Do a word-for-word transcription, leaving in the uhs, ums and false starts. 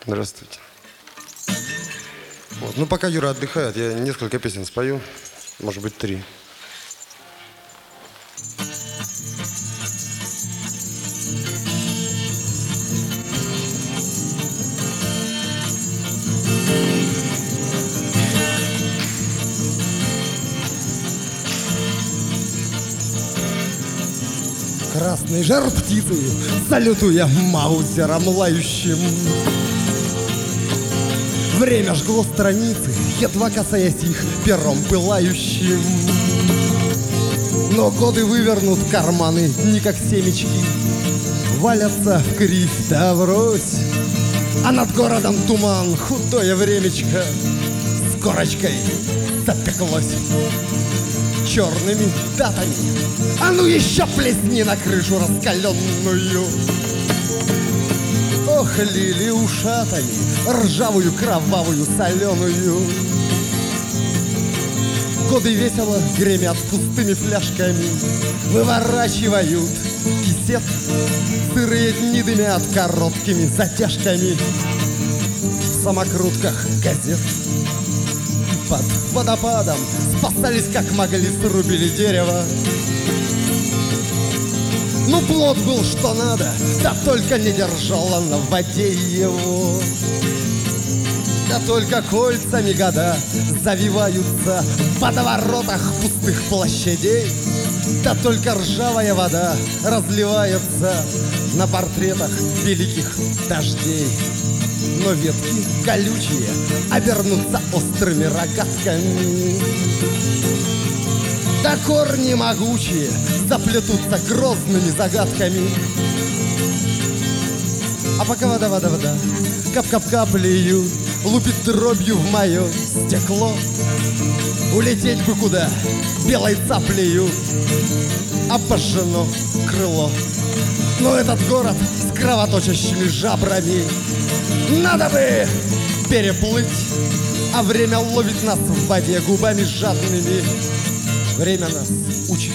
Здравствуйте. Вот. Ну, пока Юра отдыхает, я несколько песен спою. Может быть, три. Красный жар птицы, салютуя маузером лающим. Время жгло страницы, едва касаясь их пером пылающим. Но годы вывернут карманы не как семечки, валятся в кривь да врозь. А над городом туман, худое времечко с корочкой запеклось. Черными датами, а ну еще плесни на крышу раскаленную. Ох, лили ушатами, ржавую, кровавую, соленую. Годы весело гремят пустыми фляжками, выворачивают кисет. Сырые дни дымят короткими затяжками в самокрутках газет. Под водопадом спасались как могли, срубили дерево. Ну, плод был что надо, да только не держала на воде его. Да только кольцами года завиваются в водоворотах пустых площадей. Да только ржавая вода разливается на портретах великих дождей. Но ветки колючие обернутся острыми рогатками. Да корни могучие заплетутся грозными загадками. А пока вода, вода, вода, кап-кап-каплею лупит дробью в мое стекло. Улететь бы куда белой цаплею обожжено крыло. Но этот город с кровоточащими жабрами надо бы переплыть, а время ловит нас в воде губами жадными. Время нас учит